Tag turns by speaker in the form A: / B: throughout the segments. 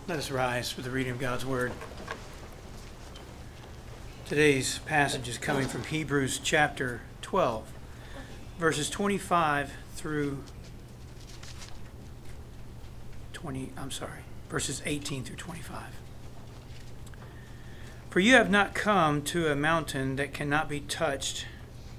A: Let us rise for the reading of God's Word. Today's passage is coming from Hebrews chapter 12, verses 25 through verses 18 through 25. For you have not come to a mountain that cannot be touched,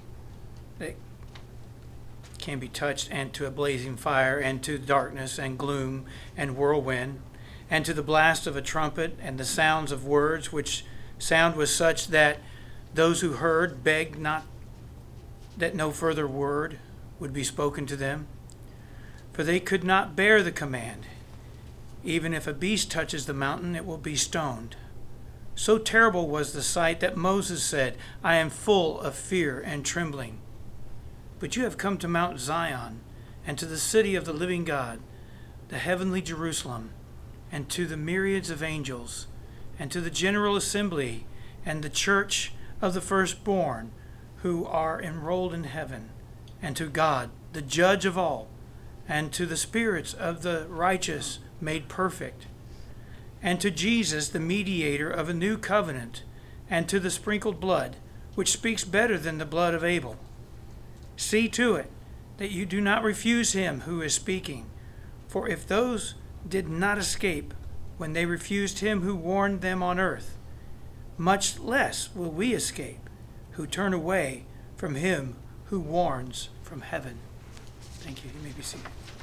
A: and to a blazing fire, and to darkness and gloom and whirlwind, and to the blast of a trumpet and the sounds of words, which sound was such that those who heard begged not that no further word would be spoken to them. For they could not bear the command. Even if a beast touches the mountain, it will be stoned. So terrible was the sight that Moses said, I am full of fear and trembling. But you have come to Mount Zion, and to the city of the living God, the heavenly Jerusalem, and to the myriads of angels, and to the general assembly, and the church of the firstborn who are enrolled in heaven, and to God, the judge of all, and to the spirits of the righteous made perfect, and to Jesus, the mediator of a new covenant, and to the sprinkled blood, which speaks better than the blood of Abel. See to it that you do not refuse him who is speaking, for if those did not escape when they refused him who warned them on earth, much less will we escape who turn away from him who warns from heaven. Thank you. You may be seated.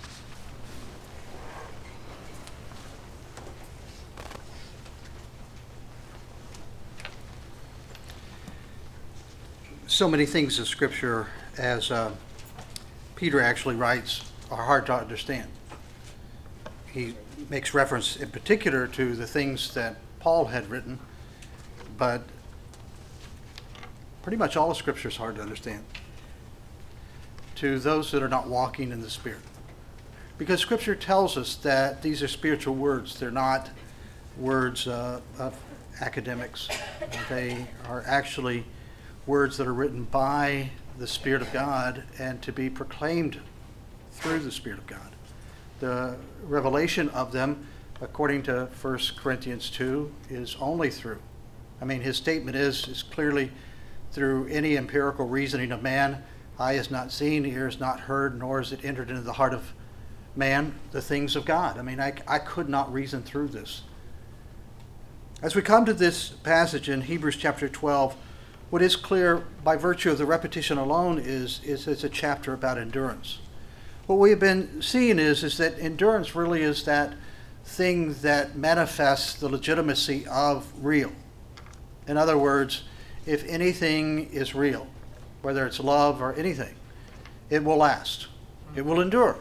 B: So many things in Scripture, as Peter actually writes, are hard to understand. He makes reference in particular to the things that Paul had written, but pretty much all of Scripture is hard to understand to those that are not walking in the Spirit. Because Scripture tells us that these are spiritual words. They're not words of academics. They are actually words that are written by the Spirit of God and to be proclaimed through the Spirit of God. The revelation of them, according to 1 Corinthians 2, is only through. His statement is clearly through any empirical reasoning of man. Eye is not seen, ear is not heard, nor is it entered into the heart of man, the things of God. I could not reason through this. As we come to this passage in Hebrews chapter 12, what is clear by virtue of the repetition alone is it's a chapter about endurance. What we have been seeing is that endurance really is that thing that manifests the legitimacy of real. In other words, if anything is real, whether it's love or anything, it will last. It will endure.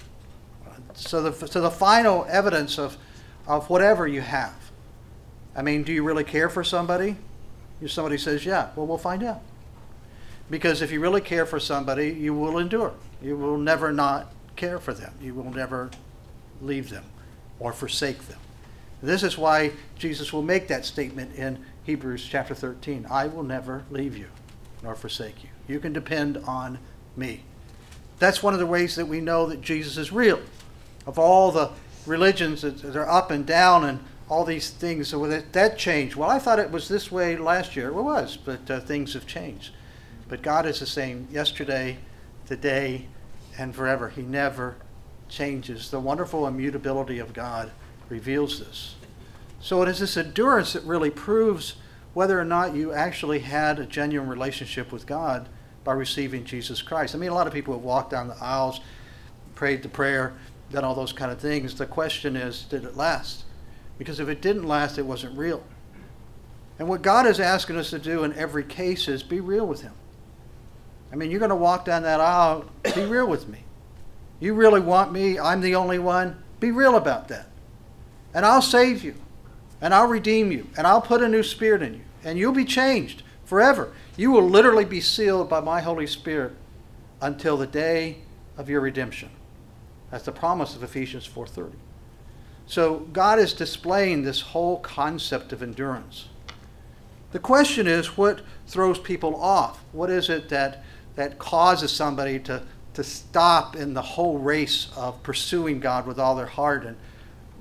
B: So the final evidence of whatever you have. Do you really care for somebody? If somebody says, yeah, well, we'll find out. Because if you really care for somebody, you will endure. You will never not care for them. You will never leave them or forsake them. This is why Jesus will make that statement in Hebrews chapter 13. I will never leave you nor forsake you. You can depend on me. That's one of the ways that we know that Jesus is real. Of all the religions that are up and down and all these things, so that changed. Well, I thought it was this way last year. It was, but things have changed. But God is the same yesterday, today, and forever. He never changes. The wonderful immutability of God reveals this. So it is this endurance that really proves whether or not you actually had a genuine relationship with God by receiving Jesus Christ. A lot of people have walked down the aisles, prayed the prayer, done all those kind of things. The question is, did it last? Because if it didn't last, it wasn't real. And what God is asking us to do in every case is be real with him. You're going to walk down that aisle, be real with me. You really want me, I'm the only one, be real about that. And I'll save you. And I'll redeem you. And I'll put a new spirit in you. And you'll be changed forever. You will literally be sealed by my Holy Spirit until the day of your redemption. That's the promise of Ephesians 4:30. So God is displaying this whole concept of endurance. The question is, what throws people off? What is it that causes somebody to stop in the whole race of pursuing God with all their heart? And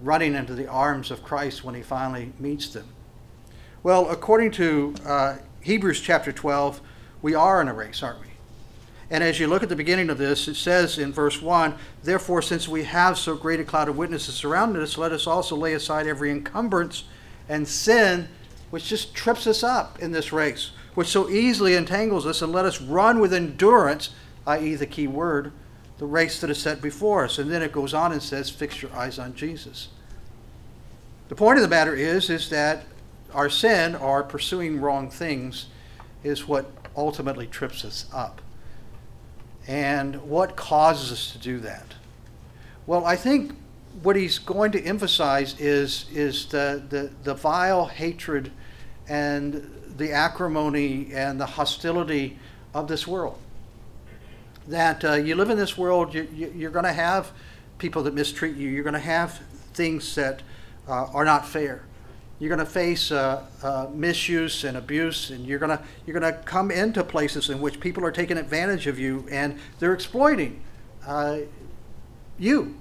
B: running into the arms of Christ when he finally meets them. Well, according to Hebrews chapter 12, we are in a race, aren't we? And as you look at the beginning of this, it says in verse 1, "Therefore, since we have so great a cloud of witnesses surrounding us, let us also lay aside every encumbrance and sin which just trips us up in this race, which so easily entangles us, and let us run with endurance," i.e. the key word, "the race that is set before us." And then it goes on and says, "Fix your eyes on Jesus." The point of the matter is that our sin, our pursuing wrong things, is what ultimately trips us up. And what causes us to do that? Well, I think what he's going to emphasize is the vile hatred and the acrimony and the hostility of this world. That you live in this world, you're going to have people that mistreat you. You're going to have things that are not fair. You're going to face misuse and abuse, and you're going to come into places in which people are taking advantage of you and they're exploiting you.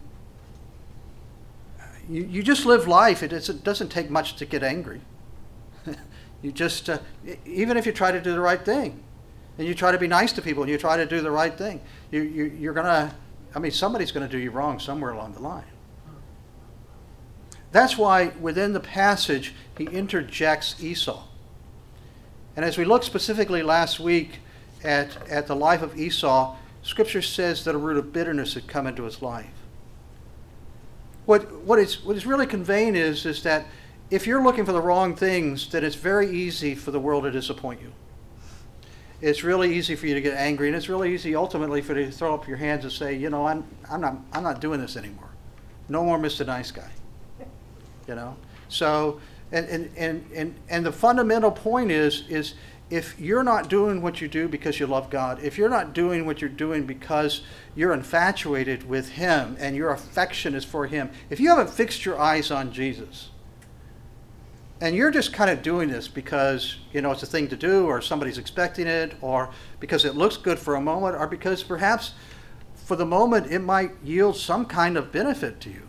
B: You just live life. It doesn't take much to get angry. You just even if you try to do the right thing, and you try to be nice to people, and you try to do the right thing, you're gonna. I mean, somebody's going to do you wrong somewhere along the line. That's why within the passage, he interjects Esau. And as we looked specifically last week at the life of Esau, Scripture says that a root of bitterness had come into his life. What is really conveying is that if you're looking for the wrong things, then it's very easy for the world to disappoint you. It's really easy for you to get angry, and it's really easy ultimately for you to throw up your hands and say, I'm not doing this anymore. No more Mr. Nice Guy. So and the fundamental point is if you're not doing what you do because you love God, if you're not doing what you're doing because you're infatuated with him and your affection is for him, if you haven't fixed your eyes on Jesus and you're just kind of doing this because it's a thing to do, or somebody's expecting it, or because it looks good for a moment, or because perhaps for the moment it might yield some kind of benefit to you,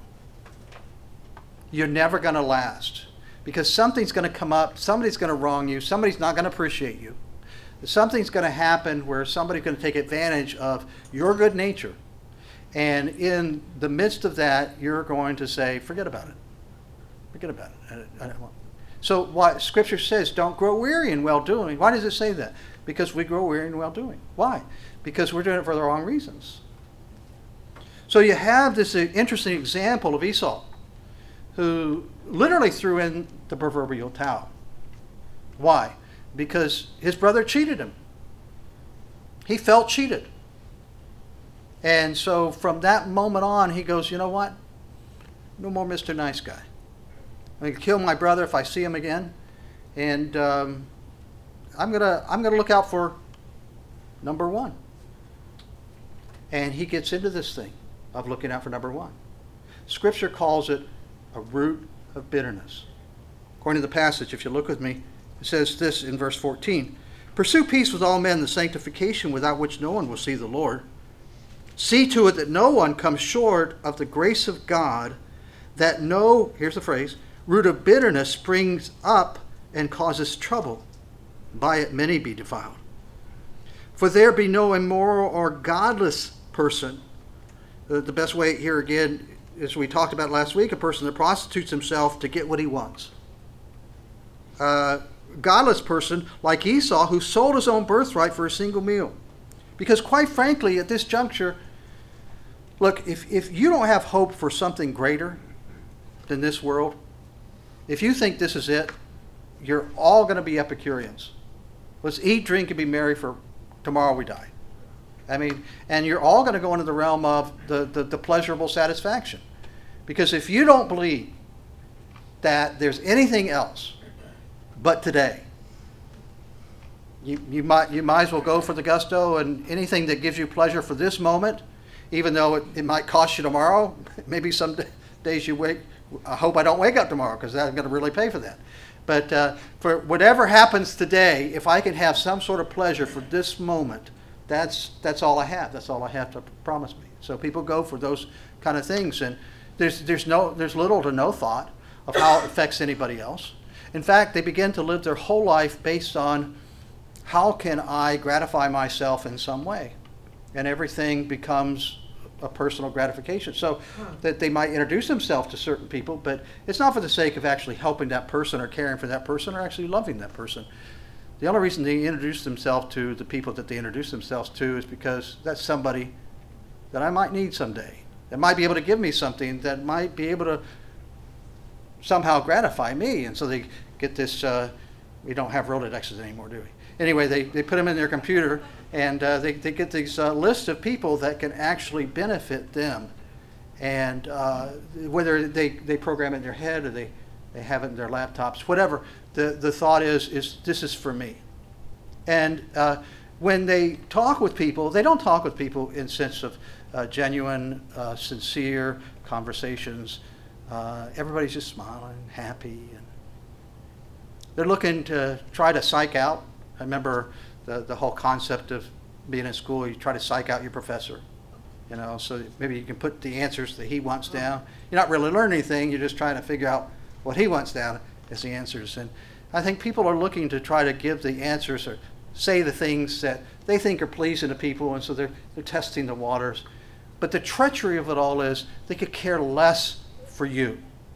B: you're never going to last, because something's going to come up, somebody's going to wrong you, somebody's not going to appreciate you. Something's going to happen where somebody's going to take advantage of your good nature. And in the midst of that, you're going to say, forget about it. Forget about it. I don't want. So what Scripture says, don't grow weary in well-doing. Why does it say that? Because we grow weary in well-doing. Why? Because we're doing it for the wrong reasons. So you have this interesting example of Esau, who literally threw in the proverbial towel. Why? Because his brother cheated him. He felt cheated. And so from that moment on, he goes, you know what? No more Mr. Nice Guy. I'm going to kill my brother if I see him again. And I'm gonna look out for number one. And he gets into this thing of looking out for number one. Scripture calls it a root of bitterness. According to the passage, if you look with me, it says this in verse 14. "Pursue peace with all men, the sanctification without which no one will see the Lord. See to it that no one comes short of the grace of God, that no," here's the phrase, "root of bitterness springs up and causes trouble. By it many be defiled. For there be no immoral or godless person." The best way here again, as we talked about last week, a person that prostitutes himself to get what he wants. Godless person like Esau, who sold his own birthright for a single meal. Because quite frankly, at this juncture, look, if you don't have hope for something greater than this world, if you think this is it, you're all going to be Epicureans. Let's eat, drink, and be merry, for tomorrow we die. I mean, and you're all going to go into the realm of the pleasurable satisfaction. Because if you don't believe that there's anything else but today, you might as well go for the gusto, and anything that gives you pleasure for this moment, even though it might cost you tomorrow. Maybe some days you wake, I hope I don't wake up tomorrow, because I'm going to really pay for that. But for whatever happens today, if I can have some sort of pleasure for this moment, that's all I have. That's all I have to promise me. So people go for those kind of things. And There's little to no thought of how it affects anybody else. In fact, they begin to live their whole life based on how can I gratify myself in some way, and everything becomes a personal gratification. So that they might introduce themselves to certain people, but it's not for the sake of actually helping that person or caring for that person or actually loving that person. The only reason they introduce themselves to the people that they introduce themselves to is because that's somebody that I might need someday, that might be able to give me something, that might be able to somehow gratify me. And so they get this, we don't have Rolodexes anymore, do we? Anyway, they put them in their computer, and they get these lists of people that can actually benefit them. And whether they program it in their head or they have it in their laptops, whatever, the thought is this is for me. And when they talk with people, they don't talk with people in sense of genuine, sincere conversations. Everybody's just smiling, happy, and they're looking to try to psych out. I remember the whole concept of being in school. You try to psych out your professor, so maybe you can put the answers that he wants down. You're not really learning anything. You're just trying to figure out what he wants down as the answers. And I think people are looking to try to give the answers or say the things that they think are pleasing to people, and so they're testing the waters. But the treachery of it all is they could care less for you.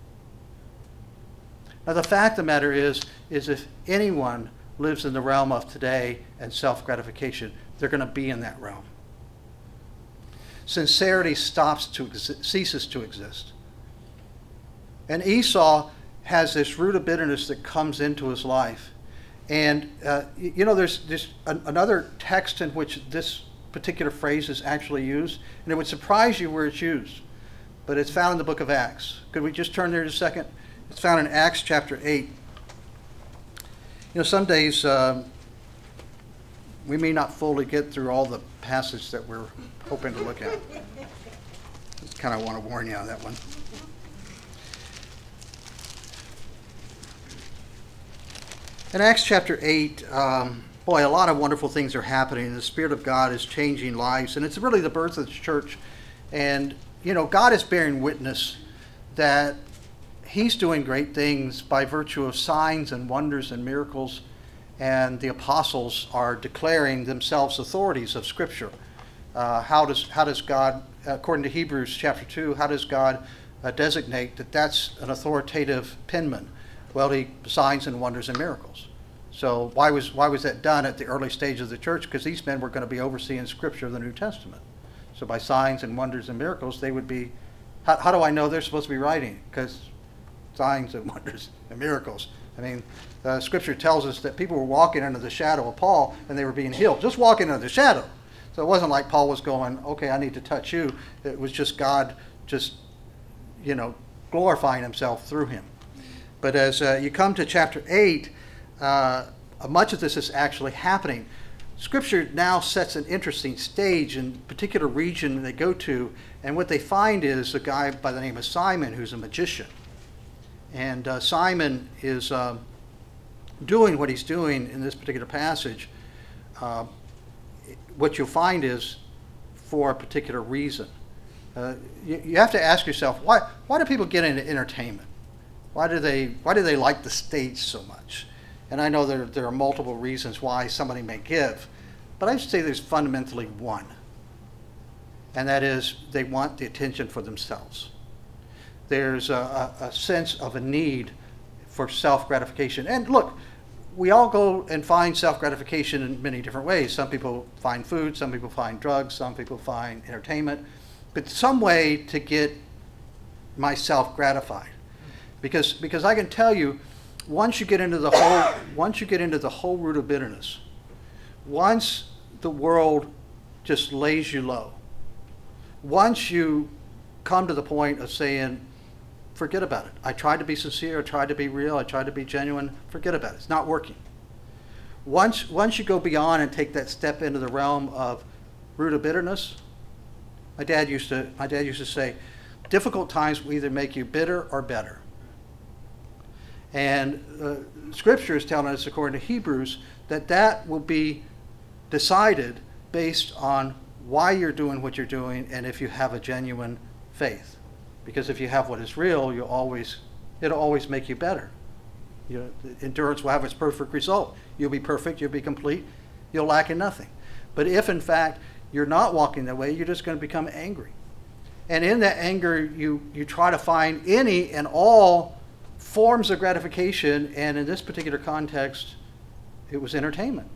B: Now, the fact of the matter is if anyone lives in the realm of today and self-gratification, they're going to be in that realm. Sincerity ceases to exist. And Esau has this root of bitterness that comes into his life. And, there's another text in which this particular phrase is actually used, and it would surprise you where it's used. But it's found in the book of Acts. Could we just turn there a second? It's found in Acts chapter 8. Some days we may not fully get through all the passage that we're hoping to look at. Just kind of want to warn you on that one. In Acts chapter 8, a lot of wonderful things are happening. The Spirit of God is changing lives, and it's really the birth of the church. And, God is bearing witness that He's doing great things by virtue of signs and wonders and miracles, and the apostles are declaring themselves authorities of Scripture. How does God, according to Hebrews chapter 2, how does God designate that that's an authoritative penman? Well, signs and wonders and miracles. So why was that done at the early stage of the church? Because these men were going to be overseeing Scripture of the New Testament. So by signs and wonders and miracles, they would be. How do I know they're supposed to be writing? Because signs and wonders and miracles. I mean, Scripture tells us that people were walking under the shadow of Paul and they were being healed, just walking under the shadow. So it wasn't like Paul was going, okay, I need to touch you. It was just God glorifying himself through him. But as you come to chapter 8, much of this is actually happening. Scripture now sets an interesting stage in a particular region they go to, and what they find is a guy by the name of Simon who's a magician. And Simon is doing what he's doing in this particular passage. What you'll find is for a particular reason. You have to ask yourself, why do people get into entertainment? Why do they like the stage so much? And I know there are multiple reasons why somebody may give, but I should say there's fundamentally one. And that is they want the attention for themselves. There's a sense of a need for self-gratification. And look, we all go and find self-gratification in many different ways. Some people find food, some people find drugs, some people find entertainment, but some way to get myself gratified. Because I can tell you, once you get into the whole root of bitterness, once the world just lays you low, once you come to the point of saying, forget about it. I tried to be sincere, I tried to be real, I tried to be genuine, forget about it. It's not working. Once you go beyond and take that step into the realm of root of bitterness, my dad used to say, difficult times will either make you bitter or better. And Scripture is telling us, according to Hebrews, that will be decided based on why you're doing what you're doing and if you have a genuine faith. Because if you have what is real, it'll always make you better. Endurance will have its perfect result. You'll be perfect, you'll be complete, you'll lack in nothing. But if in fact you're not walking that way, you're just going to become angry. And in that anger, you try to find any and all forms of gratification, and in this particular context, it was entertainment.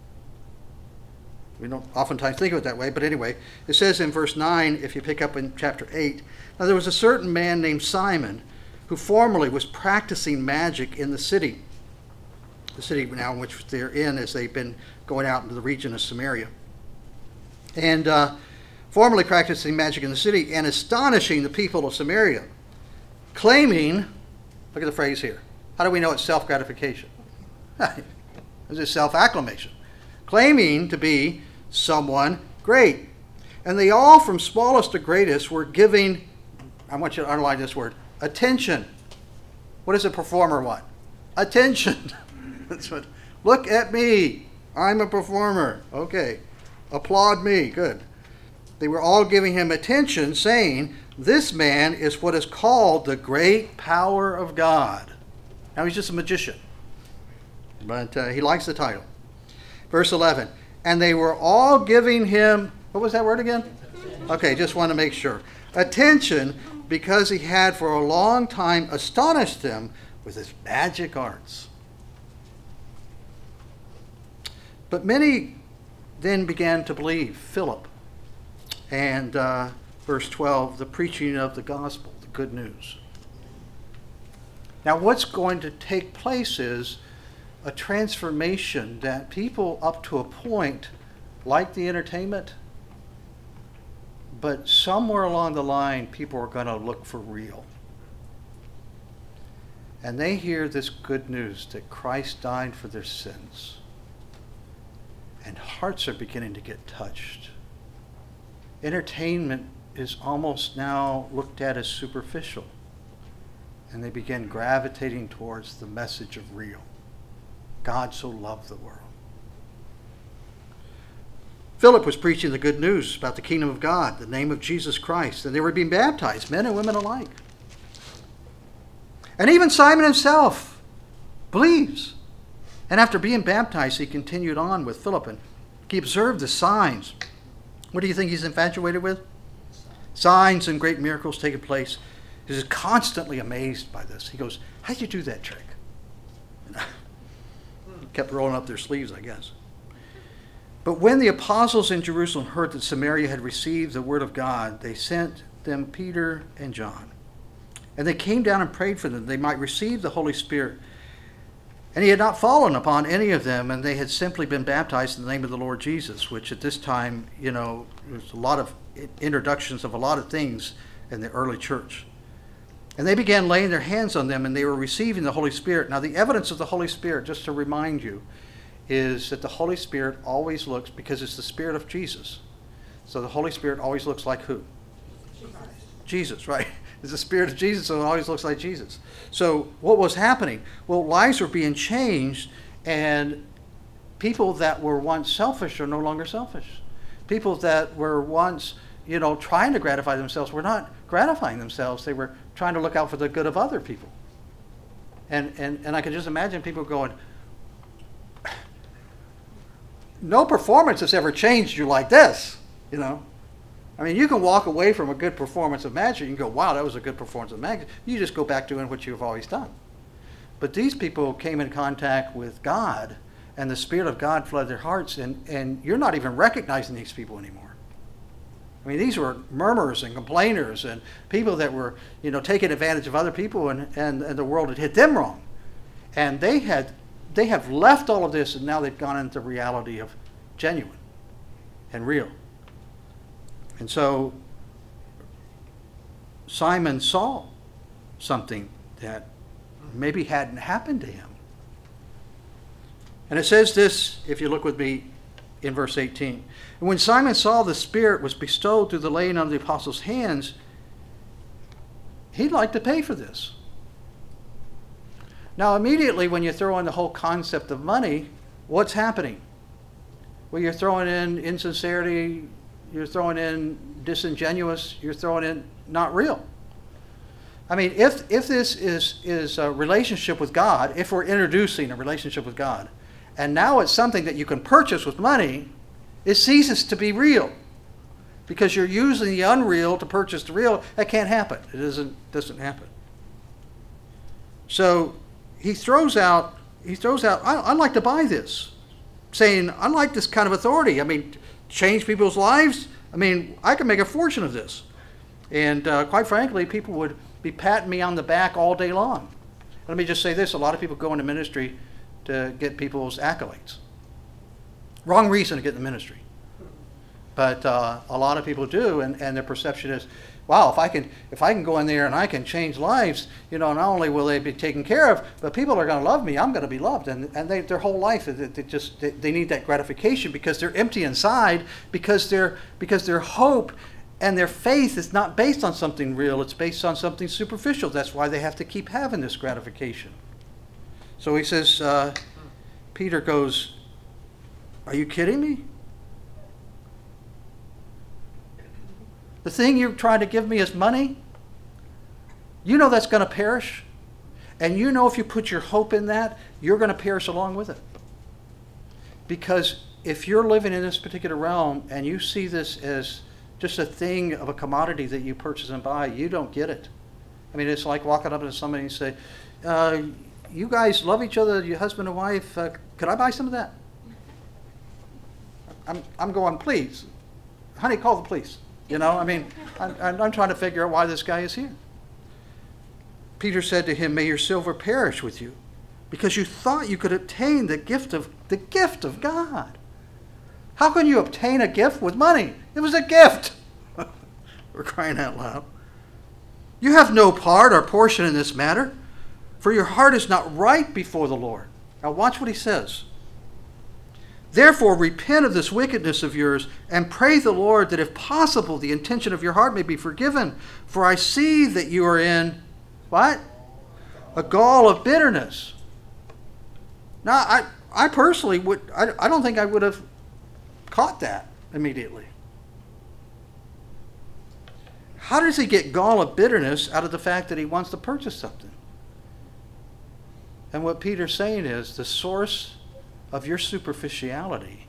B: We don't oftentimes think of it that way, but anyway, it says in verse 9, if you pick up in chapter 8, now there was a certain man named Simon who formerly was practicing magic in the city now in which they're in as they've been going out into the region of Samaria. And formerly practicing magic in the city and astonishing the people of Samaria, claiming, look at the phrase here. How do we know it's self-gratification? It's self-acclamation. Claiming to be someone great. And they all, from smallest to greatest, were giving, I want you to underline this word, attention. What does a performer want? Attention. That's what, look at me. I'm a performer. Okay. Applaud me. Good. They were all giving him attention, saying, this man is what is called the great power of God. Now he's just a magician. But he likes the title. Verse 11, and they were all giving him, what was that word again? Okay, just want to make sure. Attention, because he had for a long time astonished them with his magic arts. But many then began to believe. Philip. And verse 12, the preaching of the gospel, the good news. Now what's going to take place is a transformation that people up to a point like the entertainment, but somewhere along the line people are going to look for real. And they hear this good news that Christ died for their sins. And hearts are beginning to get touched. Entertainment is almost now looked at as superficial. And they begin gravitating towards the message of real. God so loved the world. Philip was preaching the good news about the kingdom of God, the name of Jesus Christ, and they were being baptized, men and women alike. And even Simon himself believes. And after being baptized, he continued on with Philip, and he observed the signs. What do you think he's infatuated with? Signs and great miracles taking place. He's constantly amazed by this. He goes, how'd you do that trick? Kept rolling up their sleeves, I guess. But when the apostles in Jerusalem heard that Samaria had received the word of God, they sent them Peter and John. And they came down and prayed for them that they might receive the Holy Spirit. And he had not fallen upon any of them, and they had simply been baptized in the name of the Lord Jesus, which at this time, there's a lot of introductions of a lot of things in the early church. And they began laying their hands on them, and they were receiving the Holy Spirit. Now, the evidence of the Holy Spirit, just to remind you, is that the Holy Spirit always looks, because it's the Spirit of Jesus. So the Holy Spirit always looks like who? Jesus, right? It's the Spirit of Jesus, so it always looks like Jesus. So what was happening? Well, lives were being changed, and people that were once selfish are no longer selfish. People that were once, trying to gratify themselves were not gratifying themselves. They were trying to look out for the good of other people. And I can just imagine people going, no performance has ever changed you like this, I mean, you can walk away from a good performance of magic. You can go, wow, that was a good performance of magic. You just go back doing what you've always done. But these people came in contact with God, and the Spirit of God flooded their hearts, and you're not even recognizing these people anymore. I mean, these were murmurers and complainers and people that were, taking advantage of other people, and the world had hit them wrong. And they have left all of this, and now they've gone into the reality of genuine and real. And so Simon saw something that maybe hadn't happened to him. And it says this, if you look with me in verse 18. And when Simon saw the Spirit was bestowed through the laying on of the apostles' hands, he'd like to pay for this. Now, immediately when you throw in the whole concept of money, what's happening? Well, you're throwing in insincerity, you're throwing in disingenuous, you're throwing in not real. I mean, if this is a relationship with God, if we're introducing a relationship with God, and now it's something that you can purchase with money, it ceases to be real. Because you're using the unreal to purchase the real. That can't happen. It doesn't happen. So he throws out, I'd like to buy this. Saying, I like this kind of authority. I mean, change people's lives. I mean, I can make a fortune of this. And quite frankly, people would be patting me on the back all day long. Let me just say this. A lot of people go into ministry to get people's accolades. Wrong reason to get in the ministry. But a lot of people do, and their perception is, wow, if I can go in there and I can change lives, not only will they be taken care of, but people are going to love me. I'm going to be loved, and their whole life they need that gratification because they're empty inside, because their hope and their faith is not based on something real. It's based on something superficial. That's why they have to keep having this gratification. So he says, Peter goes, "Are you kidding me? The thing you're trying to give me is money? You know that's going to perish. And you know if you put your hope in that, you're going to perish along with it. Because if you're living in this particular realm and you see this as just a thing of a commodity that you purchase and buy, you don't get it. I mean, it's like walking up to somebody and say, you guys love each other, your husband and wife, could I buy some of that? I'm going, please. Honey, call the police. I mean, I'm trying to figure out why this guy is here. Peter said to him, may your silver perish with you, because you thought you could obtain the gift of God. How can you obtain a gift with money? It was a gift. We're crying out loud. You have no part or portion in this matter, for your heart is not right before the Lord. Now watch what he says. Therefore, repent of this wickedness of yours and pray the Lord that if possible, the intention of your heart may be forgiven. For I see that you are in, what? A gall of bitterness. Now, I personally I don't think I would have caught that immediately. How does he get gall of bitterness out of the fact that he wants to purchase something? And what Peter's saying is the source of your superficiality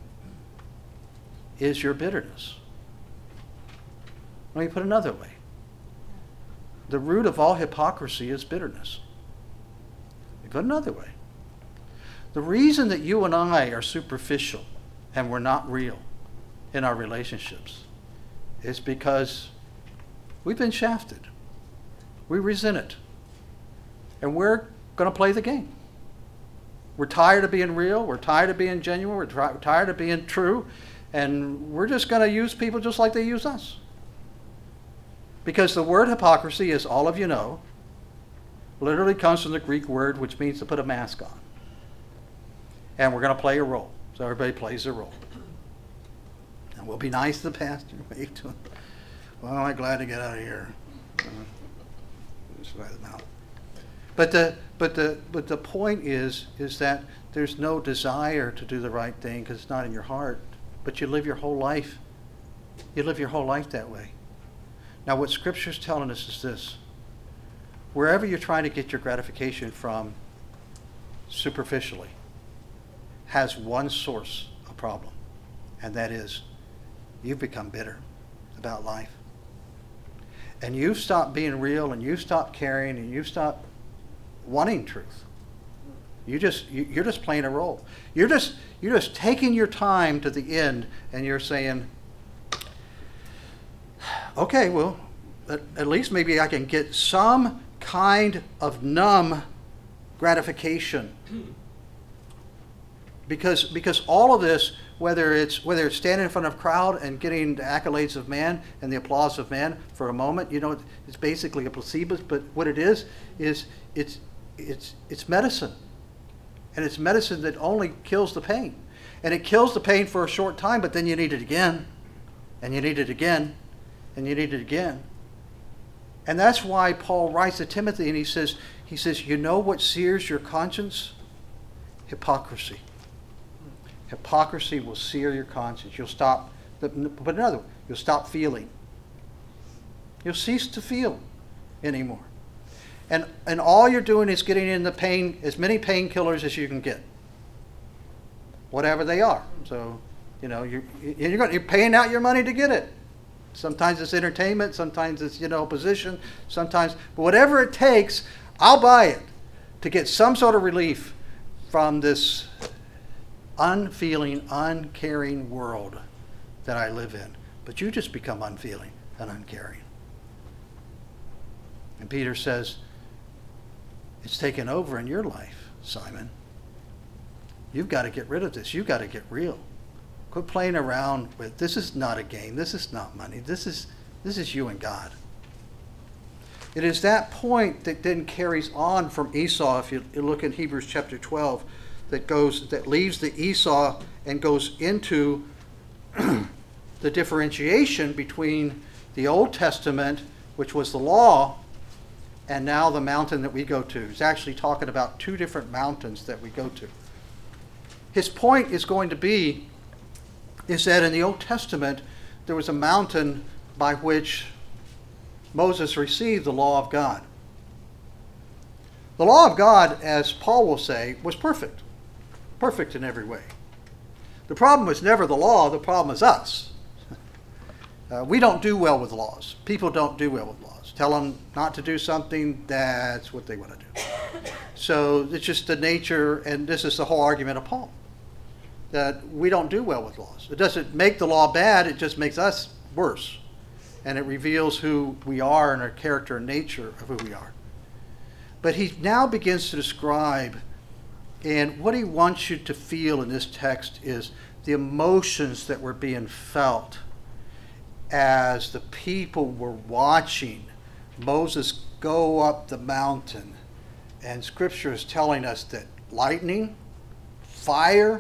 B: is your bitterness. Let me put it another way. The root of all hypocrisy is bitterness. Let me put it another way. The reason that you and I are superficial and we're not real in our relationships is because we've been shafted. We resent it. And we're going to play the game. We're tired of being real. We're tired of being genuine. We're tired of being true. And we're just going to use people just like they use us. Because the word hypocrisy, as all of you know, literally comes from the Greek word which means to put a mask on. And we're going to play a role. So everybody plays their role. And we'll be nice to the pastor. Wave to him. Well, I'm glad to get out of here. Just let them out. But the point is that there's no desire to do the right thing because it's not in your heart. But you live your whole life. You live your whole life that way. Now, what Scripture's telling us is this: wherever you're trying to get your gratification from, superficially, has one source of problem, and that is you've become bitter about life, and you've stopped being real, and you've stopped caring, and you've stopped wanting truth. You're just playing a role. You're just taking your time to the end, and you're saying, okay, well, at least maybe I can get some kind of numb gratification. Because all of this, whether it's standing in front of a crowd and getting the accolades of man and the applause of man for a moment, it's basically a placebo. But what it is it's medicine. And it's medicine that only kills the pain. And it kills the pain for a short time, but then you need it again. And you need it again. And you need it again. And that's why Paul writes to Timothy and he says, you know what sears your conscience? Hypocrisy. Hypocrisy will sear your conscience. You'll stop, but another way, you'll stop feeling. You'll cease to feel. anymore. And all you're doing is getting in the pain, as many painkillers as you can get, whatever they are. So, you're paying out your money to get it. Sometimes it's entertainment, sometimes it's, position, sometimes, but whatever it takes, I'll buy it to get some sort of relief from this unfeeling, uncaring world that I live in. But you just become unfeeling and uncaring. And Peter says, it's taken over in your life, Simon. You've got to get rid of this. You've got to get real. Quit playing around with, this is not a game. This is not money. This is you and God. It is that point that then carries on from Esau. If you look in Hebrews chapter 12, that leaves the Esau and goes into the differentiation between the Old Testament, which was the law, and now the mountain that we go to. He's actually talking about two different mountains that we go to. His point is going to be is that in the Old Testament, there was a mountain by which Moses received the law of God. The law of God, as Paul will say, was perfect. Perfect in every way. The problem was never the law, the problem is us. We don't do well with laws. People don't do well with laws. Tell them not to do something, that's what they want to do. So it's just the nature, and this is the whole argument of Paul, that we don't do well with laws. It doesn't make the law bad, it just makes us worse. And it reveals who we are and our character and nature of who we are. But he now begins to describe, and what he wants you to feel in this text is the emotions that were being felt as the people were watching Moses go up the mountain. And Scripture is telling us that lightning, fire,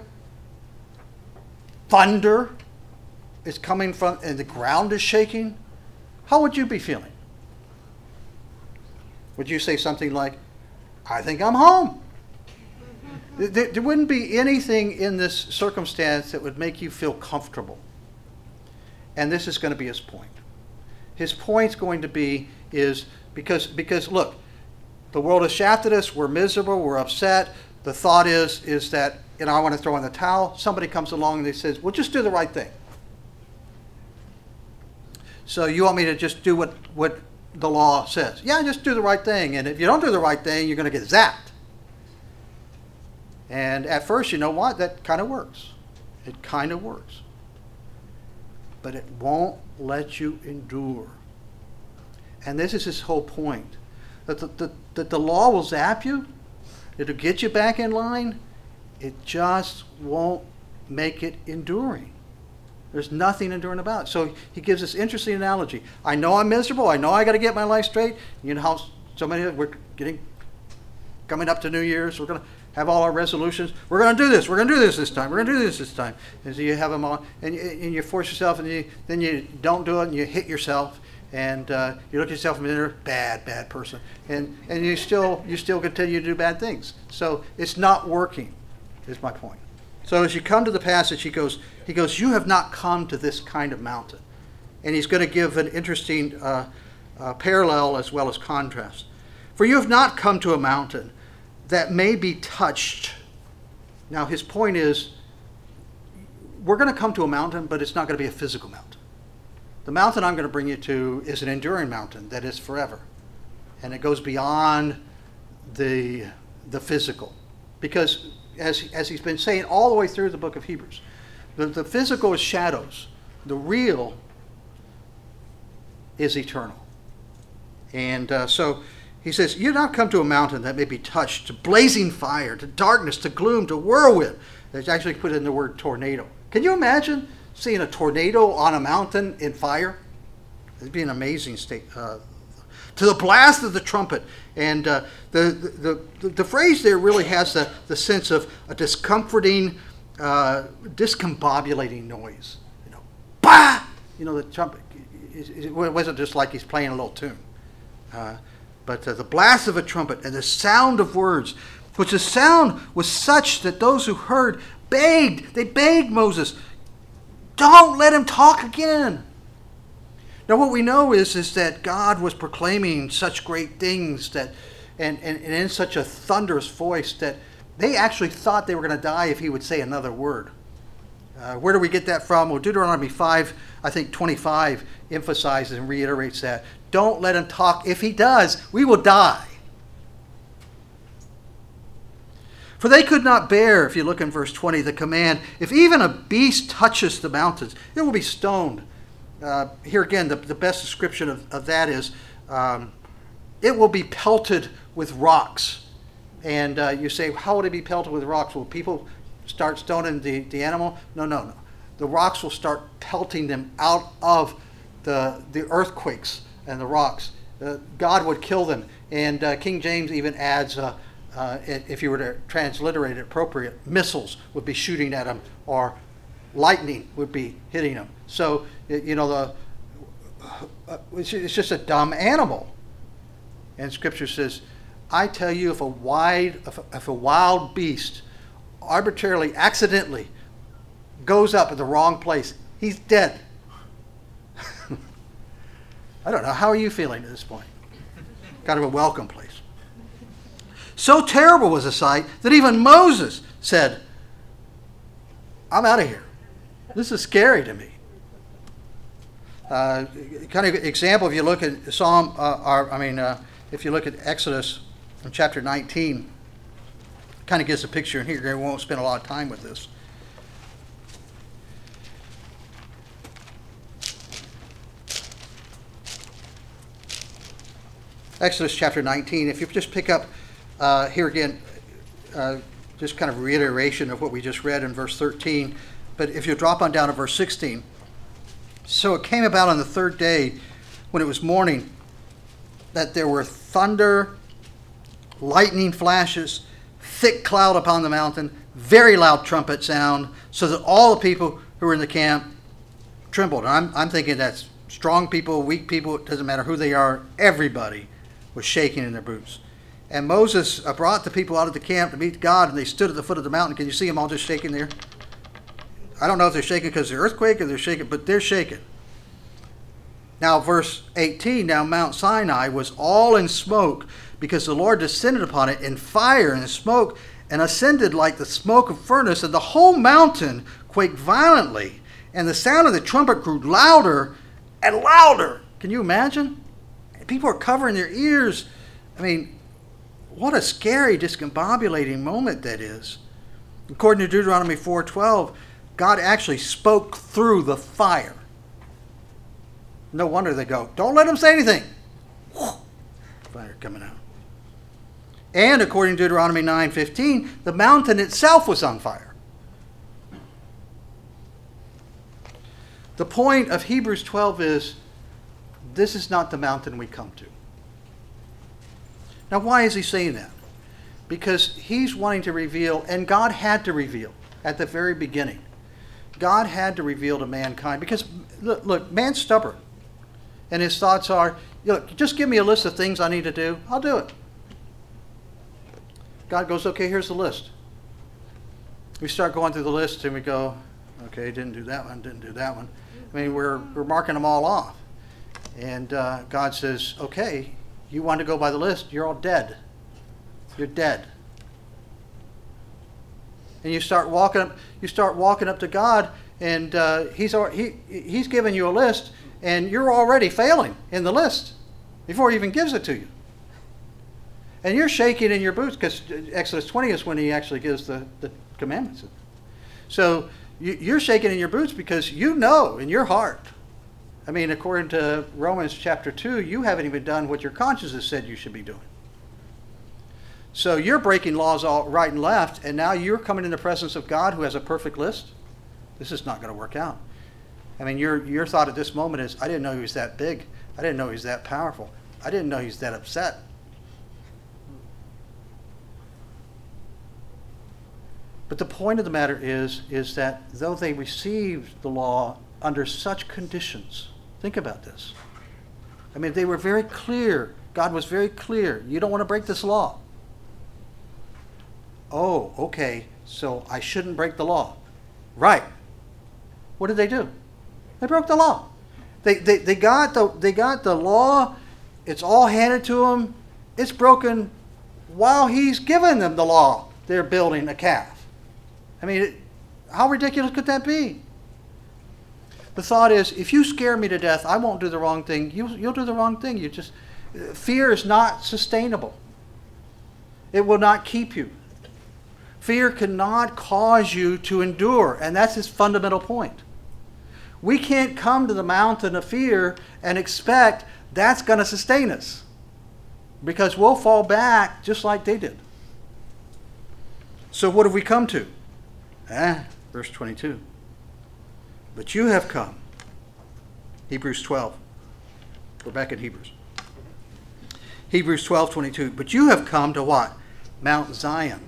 B: thunder is coming from, and the ground is shaking. How would you be feeling? Would you say something like, I think I'm home? There wouldn't be anything in this circumstance that would make you feel comfortable. And this is going to be his point. His point's going to be is because look, the world has shafted us, we're miserable, we're upset. The thought is that, I want to throw in the towel. Somebody comes along and they says, well, just do the right thing. So you want me to just do what the law says? Yeah, just do the right thing. And if you don't do the right thing, you're going to get zapped. And at first, you know what? That kind of works. It kind of works. But it won't let you endure. And this is his whole point. That the law will zap you. It'll get you back in line. It just won't make it enduring. There's nothing enduring about it. So he gives this interesting analogy. I know I'm miserable. I know I got to get my life straight. You know how so many we're coming up to New Year's. We're going to have all our resolutions. We're going to do this. We're going to do this time. We're going to do this time. And so you have them all, and you force yourself, and then you don't do it, and you hit yourself, and you look at yourself in the mirror, bad person, and you still continue to do bad things. So it's not working, is my point. So as you come to the passage, he goes, you have not come to this kind of mountain. And he's going to give an interesting parallel as well as contrast. For you have not come to a mountain that may be touched. Now his point is, we're going to come to a mountain, but it's not going to be a physical mountain. The mountain I'm going to bring you to is an enduring mountain that is forever. And it goes beyond the physical. Because as he's been saying all the way through the book of Hebrews, the physical is shadows. The real is eternal. And so he says, you not come to a mountain that may be touched, to blazing fire, to darkness, to gloom, to whirlwind. There's actually put in the word tornado. Can you imagine seeing a tornado on a mountain in fire? It'd be an amazing state. To the blast of the trumpet. And the phrase there really has the sense of a discomforting, discombobulating noise. Bah! The trumpet. It wasn't just like he's playing a little tune. But the blast of a trumpet and the sound of words, which the sound was such that those who heard begged. They begged Moses, don't let him talk again. Now what we know is that God was proclaiming such great things that, and in such a thunderous voice that they actually thought they were going to die if he would say another word. Where do we get that from? Well, Deuteronomy 5, I think 25, emphasizes and reiterates that. Don't let him talk. If he does, we will die. For they could not bear, if you look in verse 20, the command, if even a beast touches the mountains, it will be stoned. Here again, the best description of that is, it will be pelted with rocks. And you say, how would it be pelted with rocks? Will people start stoning the animal? No. The rocks will start pelting them out of the earthquakes and the rocks. God would kill them. And King James even adds, if you were to transliterate it appropriate, missiles would be shooting at them, or lightning would be hitting them. So, it's just a dumb animal. And Scripture says, I tell you, if a wild beast arbitrarily, accidentally goes up at the wrong place, he's dead. I don't know. How are you feeling at this point? Kind of a welcome place. So terrible was the sight that even Moses said, I'm out of here. This is scary to me. Kind of example, if you look at if you look at Exodus in chapter 19, kind of gives a picture in here. We won't spend a lot of time with this. Exodus chapter 19, if you just pick up here again, just kind of reiteration of what we just read in verse 13, but if you drop on down to verse 16. So it came about on the third day, when it was morning, that there were thunder, lightning flashes, thick cloud upon the mountain, very loud trumpet sound, so that all the people who were in the camp trembled. And I'm thinking that's strong people, weak people, it doesn't matter who they are, everybody was shaking in their boots. And Moses brought the people out of the camp to meet God, and they stood at the foot of the mountain. Can you see them all just shaking there? I don't know if they're shaking because of the earthquake or they're shaking, but they're shaking. Now, verse 18, now Mount Sinai was all in smoke, because the Lord descended upon it in fire and smoke, and ascended like the smoke of furnace, and the whole mountain quaked violently, and the sound of the trumpet grew louder and louder. Can you imagine? People are covering their ears. I mean, what a scary, discombobulating moment that is. According to Deuteronomy 4:12, God actually spoke through the fire. No wonder they go, don't let him say anything. Fire coming out. And according to Deuteronomy 9:15, the mountain itself was on fire. The point of Hebrews 12 is, this is not the mountain we come to. Now, why is he saying that? Because he's wanting to reveal, and God had to reveal at the very beginning. God had to reveal to mankind, because look, man's stubborn. And his thoughts are, look, just give me a list of things I need to do. I'll do it. God goes, okay, here's the list. We start going through the list and we go, okay, didn't do that one, didn't do that one. I mean, we're marking them all off. And God says, okay, you want to go by the list, you're all dead. You're dead. And you start walking up to God, and he's given you a list, and you're already failing in the list before he even gives it to you. And you're shaking in your boots, because Exodus 20 is when he actually gives the commandments. So you're shaking in your boots because you know in your heart. I mean, according to Romans chapter 2, you haven't even done what your conscience has said you should be doing. So you're breaking laws all right and left, and now you're coming in the presence of God who has a perfect list. This is not going to work out. I mean, your thought at this moment is, I didn't know he was that big. I didn't know he was that powerful. I didn't know he was that upset. But the point of the matter is that though they received the law under such conditions, think about this. I mean, they were very clear. God was very clear. You don't want to break this law. Oh, okay, so I shouldn't break the law. Right. What did they do? They broke the law. They got the law. It's all handed to them. It's broken while he's giving them the law. They're building a calf. I mean, how ridiculous could that be? The thought is, if you scare me to death, I won't do the wrong thing. You'll do the wrong thing. Fear is not sustainable. It will not keep you. Fear cannot cause you to endure, and that's his fundamental point. We can't come to the mountain of fear and expect that's going to sustain us, because we'll fall back just like they did. So what have we come to? Verse 22. But you have come. Hebrews 12. We're back in Hebrews. Hebrews 12:22. But you have come to what? Mount Zion.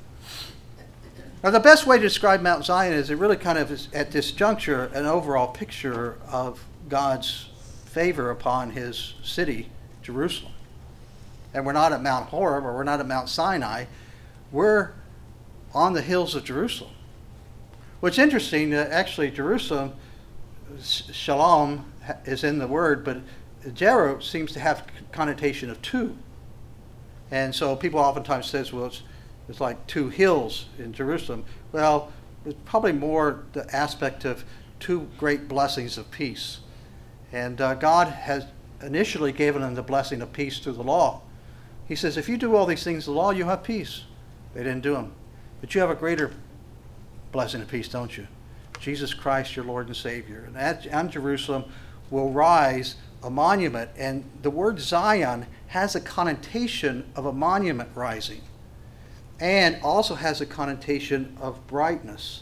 B: Now the best way to describe Mount Zion is it really kind of is, at this juncture, an overall picture of God's favor upon his city, Jerusalem. And we're not at Mount Horeb, or we're not at Mount Sinai. We're on the hills of Jerusalem. What's interesting, actually, Jerusalem, shalom is in the word, but Jero seems to have connotation of two. And so people oftentimes says, well, it's like two hills in Jerusalem. Well, it's probably more the aspect of two great blessings of peace. And God has initially given them the blessing of peace through the law. He says, if you do all these things, the law, you have peace. They didn't do them. But you have a greater blessing of peace, don't you? Jesus Christ, your Lord and Savior. And on Jerusalem will rise a monument. And the word Zion has a connotation of a monument rising, and also has a connotation of brightness.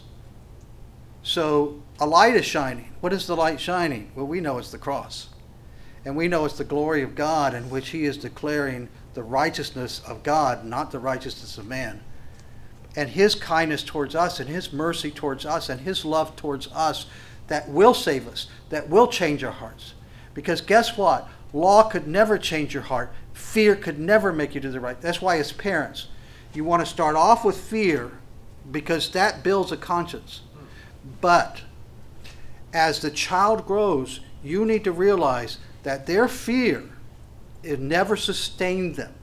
B: So a light is shining. What is the light shining? Well, we know it's the cross. And we know it's the glory of God in which he is declaring the righteousness of God, not the righteousness of man. And his kindness towards us, and his mercy towards us, and his love towards us that will save us, that will change our hearts. Because guess what? Law could never change your heart. Fear could never make you do the right. That's why as parents, you want to start off with fear, because that builds a conscience. But as the child grows, you need to realize that their fear, it never sustained them.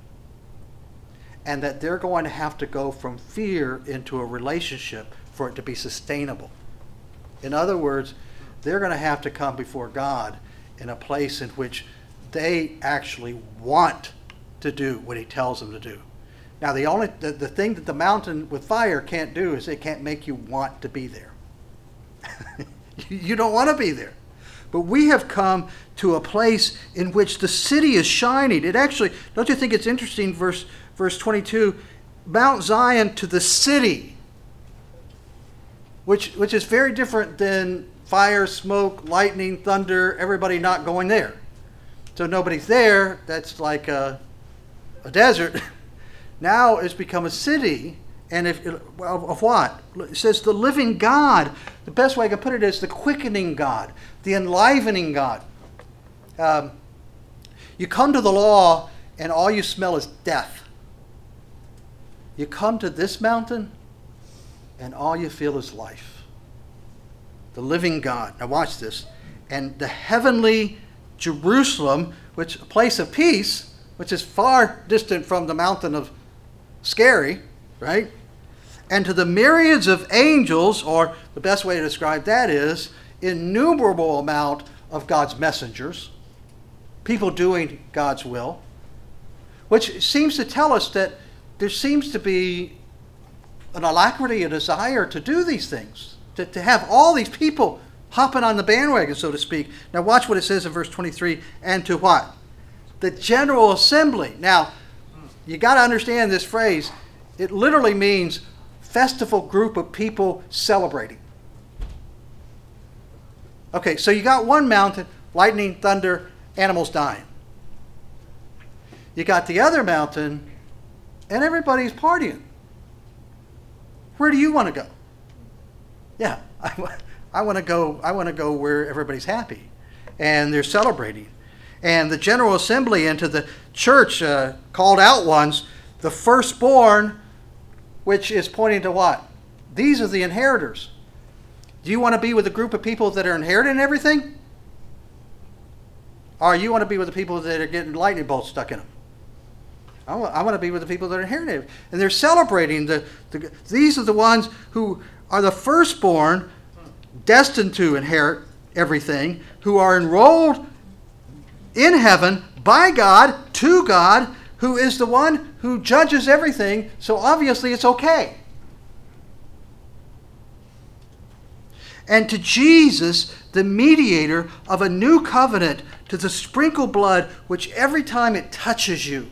B: And that they're going to have to go from fear into a relationship for it to be sustainable. In other words, they're going to have to come before God in a place in which they actually want to do what he tells them to do. Now, the thing that the mountain with fire can't do is it can't make you want to be there. You don't want to be there. But we have come to a place in which the city is shining. It actually, don't you think it's interesting, verse 22, Mount Zion to the city, which is very different than fire, smoke, lightning, thunder, everybody not going there. So nobody's there, that's like a desert. Now it's become a city, and of what? It says the living God. The best way I can put it is the quickening God, the enlivening God. You come to the law, and all you smell is death. You come to this mountain, and all you feel is life. The living God. Now watch this. And the heavenly Jerusalem, which a place of peace, which is far distant from the mountain of scary, right? And to the myriads of angels, or the best way to describe that is innumerable amount of God's messengers, people doing God's will, which seems to tell us that there seems to be an alacrity, a desire to do these things, to have all these people hopping on the bandwagon, so to speak. Now watch what it says in verse 23, and to what? The general assembly. Now, you got to understand this phrase. It literally means festival group of people celebrating. Okay, so you got one mountain, lightning, thunder, animals dying. You got the other mountain, and everybody's partying. Where do you want to go? Yeah, I want to go where everybody's happy, and they're celebrating. And the general assembly into the church called out ones, the firstborn, which is pointing to what? These are the inheritors. Do you want to be with a group of people that are inheriting everything? Or you want to be with the people that are getting lightning bolts stuck in them. I want to be with the people that are inheriting. And they're celebrating. These are the ones who are the firstborn, destined to inherit everything, who are enrolled in heaven by God, to God, who is the one who judges everything. So obviously it's okay. And to Jesus, the mediator of a new covenant, to the sprinkled blood, which every time it touches you,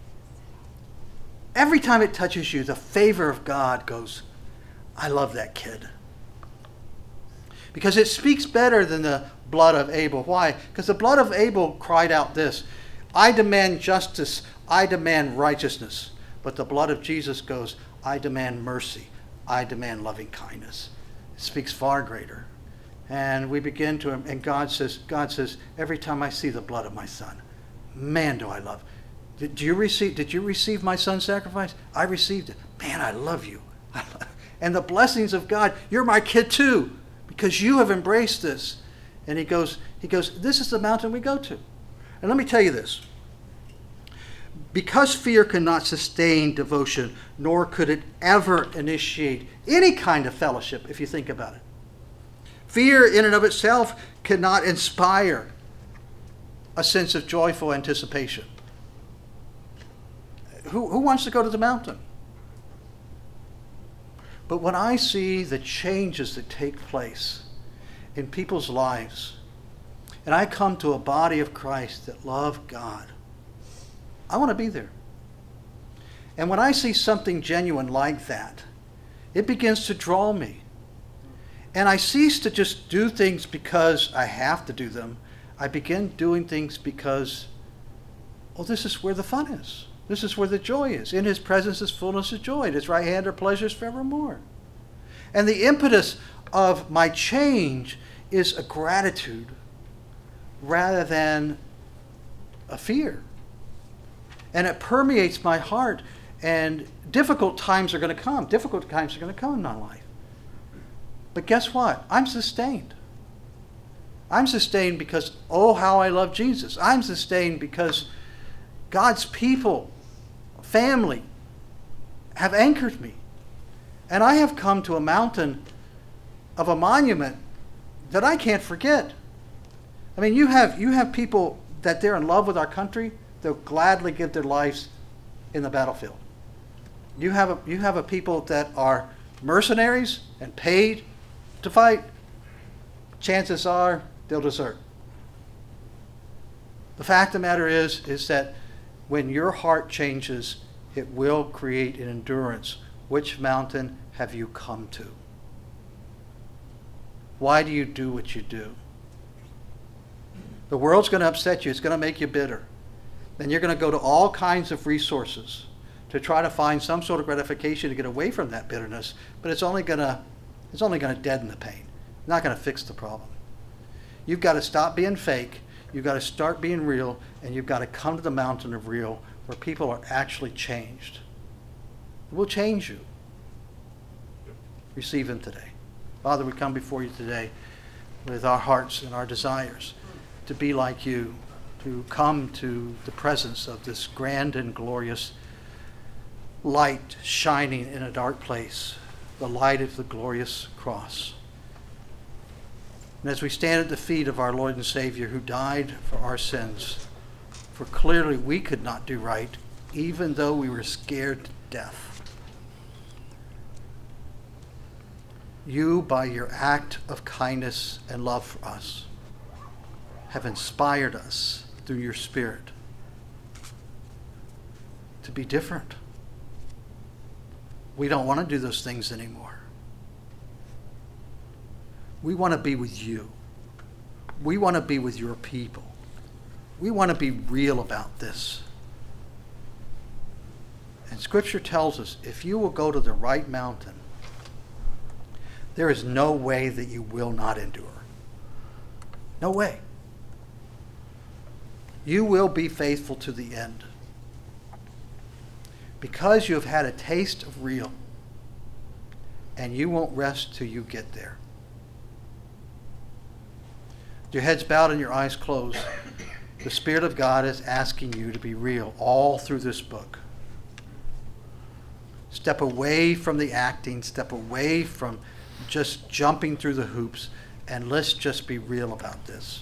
B: the favor of God goes, I love that kid. Because it speaks better than the blood of Abel. Why? Because the blood of Abel cried out this, I demand justice, I demand righteousness. But the blood of Jesus goes, I demand mercy, I demand loving kindness. It speaks far greater. And we begin to, and God says, every time I see the blood of my son, man, do I love. Did you receive my son's sacrifice? I received it. Man, I love you. And the blessings of God, you're my kid too, because you have embraced this. And he goes, this is the mountain we go to. And let me tell you this. Because fear cannot sustain devotion, nor could it ever initiate any kind of fellowship, if you think about it. Fear in and of itself cannot inspire a sense of joyful anticipation. Who wants to go to the mountain? But when I see the changes that take place in people's lives, and I come to a body of Christ that love God, I want to be there. And when I see something genuine like that, it begins to draw me. And I cease to just do things because I have to do them. I begin doing things because, this is where the fun is. This is where the joy is. In his presence is fullness of joy. At his right hand are pleasures forevermore. And the impetus of my change is a gratitude rather than a fear. And it permeates my heart. And difficult times are going to come. Difficult times are going to come in my life. But guess what? I'm sustained. I'm sustained because, how I love Jesus. I'm sustained because God's people, family, have anchored me. And I have come to a mountain of a monument that I can't forget. I mean, you have people that they're in love with our country, they'll gladly give their lives in the battlefield. You have a people that are mercenaries and paid to fight. Chances are they'll desert. The fact of the matter is that when your heart changes, it will create an endurance. Which mountain have you come to? Why do you do what you do? The world's going to upset you. It's going to make you bitter. Then you're going to go to all kinds of resources to try to find some sort of gratification to get away from that bitterness, but it's only going to deaden the pain. It's not going to fix the problem. You've got to stop being fake. You've got to start being real, and you've got to come to the mountain of real where people are actually changed. It will change you. Receive him today. Father, we come before you today with our hearts and our desires to be like you, to come to the presence of this grand and glorious light shining in a dark place, the light of the glorious cross. And as we stand at the feet of our Lord and Savior who died for our sins, for clearly we could not do right, even though we were scared to death, you, by your act of kindness and love for us, have inspired us through your Spirit to be different. We don't want to do those things anymore. We want to be with you. We want to be with your people. We want to be real about this. And Scripture tells us, if you will go to the right mountain, there is no way that you will not endure. No way. You will be faithful to the end. Because you have had a taste of real, and you won't rest till you get there. Your heads bowed and your eyes closed. The Spirit of God is asking you to be real all through this book. Step away from the acting, step away from just jumping through the hoops, and let's just be real about this.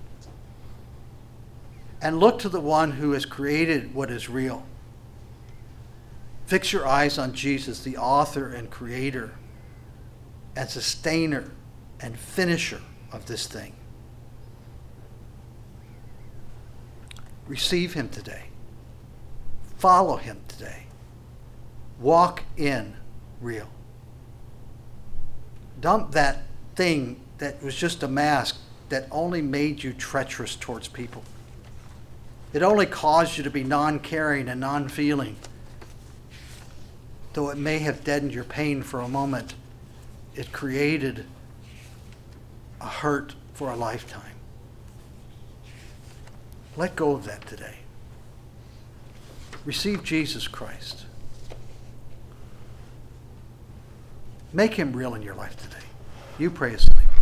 B: And look to the one who has created what is real. Fix your eyes on Jesus, the author and creator and sustainer and finisher of this thing. Receive him today. Follow him today. Walk in real. Dump that thing that was just a mask that only made you treacherous towards people. It only caused you to be non-caring and non-feeling. Though it may have deadened your pain for a moment, it created a hurt for a lifetime. Let go of that today. Receive Jesus Christ. Make him real in your life today. You pray a name.